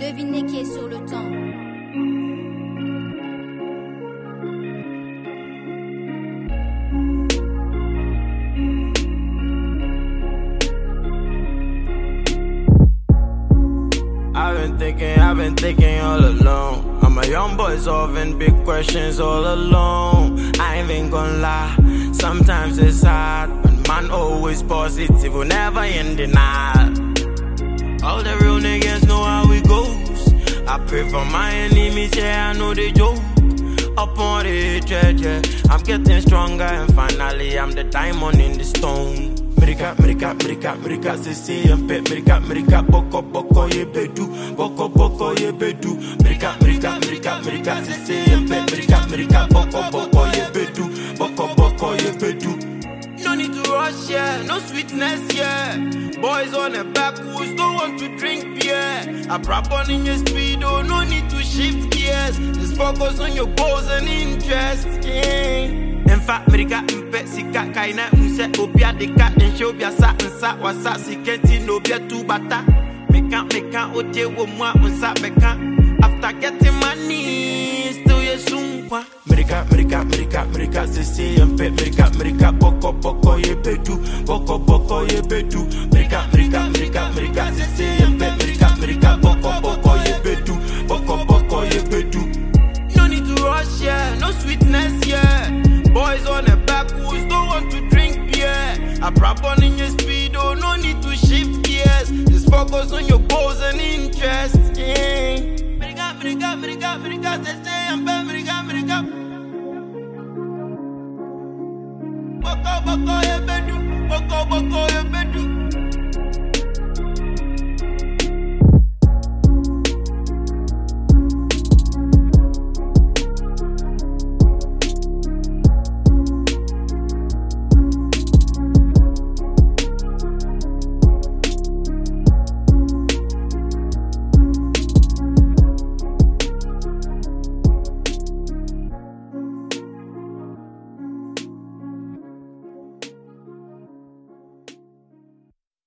Devinez qui est sur le temps. I've been thinking all alone. I'm a young boy solving big questions all alone. I ain't even gonna lie, sometimes it's hard, but man always positive, will never in denial. All the real niggas know how it goes. I pray for my enemies, yeah, I know they joke. Up on the treasure, I'm getting stronger, and finally I'm the diamond in the stone. Mirika, sisi yempe. Mirika, boko ye bedu. Boko ye bedu. Mirika, sisi yempe. Mirika, boko ye bedu. Boko ye bedu. No need to rush, yeah, no sweetness, yeah. Boys on the backwoods don't want to drink beer. I prop on in your speed, oh, no need to shift gears. Just focus on your goals and interests, yeah. In fact, Mirika mpe sika kaina unse obia deka ensho bia sa nsa wasa sikenti no bia tu bata. Meka otie wo mwa unsa beka. After getting money, still ye sunkwa. Mirika sisi yempe. Mirika boko ye bedu. Boko ye bedu. Mirika sisi yempe. Mirika boko ye bedu. Boko ye bedu. No need to rush, yeah, no sweetness, yeah. Boys on the backwoods don't want to drink beer. I prop on in your speed, oh, no need to shift gears. Just focus on your goals and interests, yeah. Mirika, stay and bam, Mirika. Boko ye bedu.